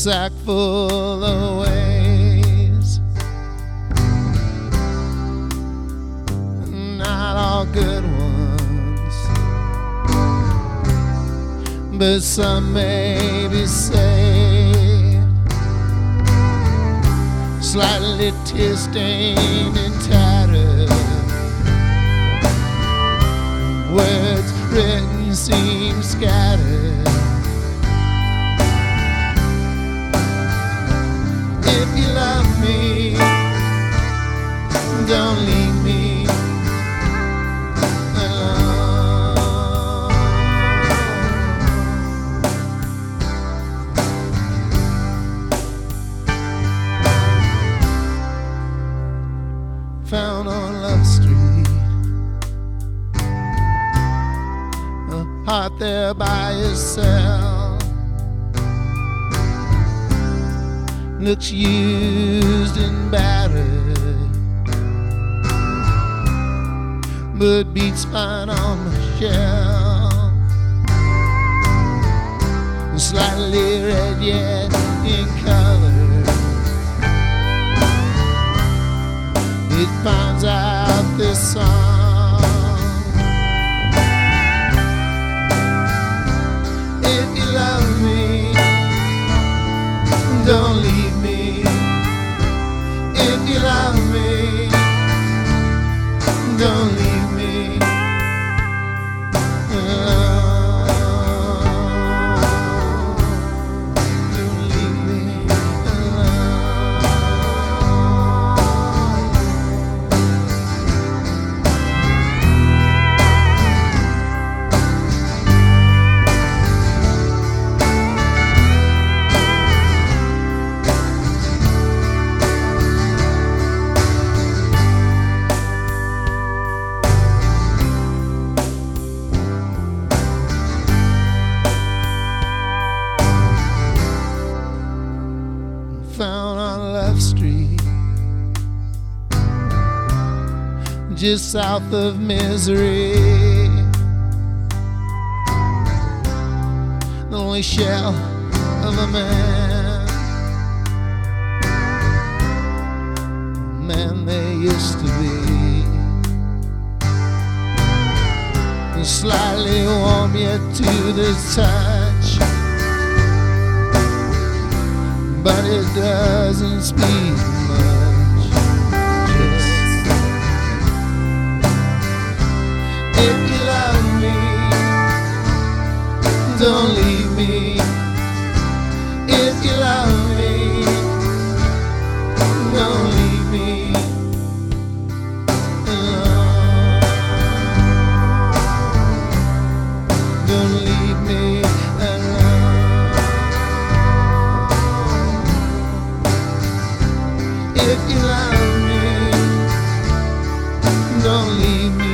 sack full of ways. Not all good ones, but some maybe say slightly tear-stained and tattered. Words written seem scattered. If you love me, don't leave me alone. Found on Love Street, a heart there by yourself. Looks used and battered, but beats fine on the shelf. Slightly red yet in color, it finds out this song. If you love me, don't leave me. If you love me, don't leave me alone. Don't leave me found on Love Street, just south of Misery. The only shell of a man they used to be. Slightly warm yet to the touch, but it doesn't speak much. Just if you love me, don't leave me. If you love me, don't leave me alone. Don't leave me alone. If you love me, don't leave me